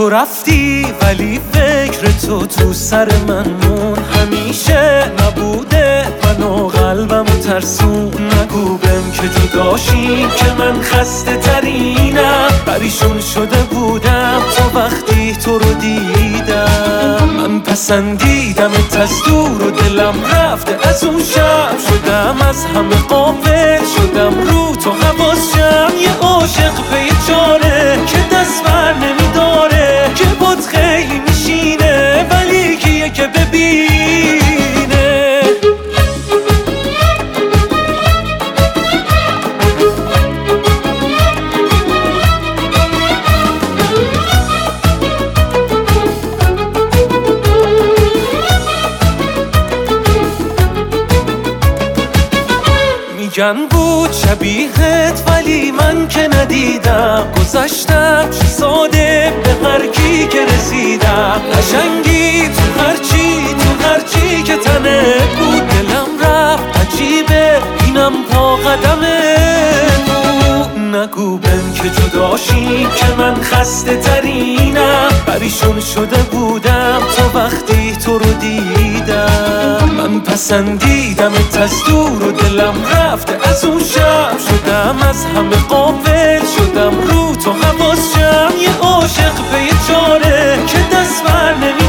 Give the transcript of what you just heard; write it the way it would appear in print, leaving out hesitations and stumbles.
تو رفتی ولی فکر تو سر من مون، همیشه نبوده منو قلبمو ترسون. نگو بهم که جداشیم که من خسته ترینم، پریشون شده بودم تا وقتی تو رو دیدم. من پسندیدمت از دور و دلم رفته از اون شب، شدم از همه غافل، شدم رو تو حواسم. یه عاشق پی چاره که دست بر نمیداره، که بود خیلی میشینه ولی کیه که ببینه. میگن بود شبیهت ولی من که ندیدم، گذشتم چه ساده به هر کی که رسیدم. قشنگی تو هرچی که تنه بود، دلم رفت عجیبه اینم پا قدمه بود. نگو بهم که جداشیم که من خسته ترینم، پریشون شده بودم تا وقتی تو رو دیدم. من پسندیدمت از دور و دلم رفته از اون شب، شدم از همه غافل، شدم رو تو حواسم. یه عاشق پی چاره که دست بر نمی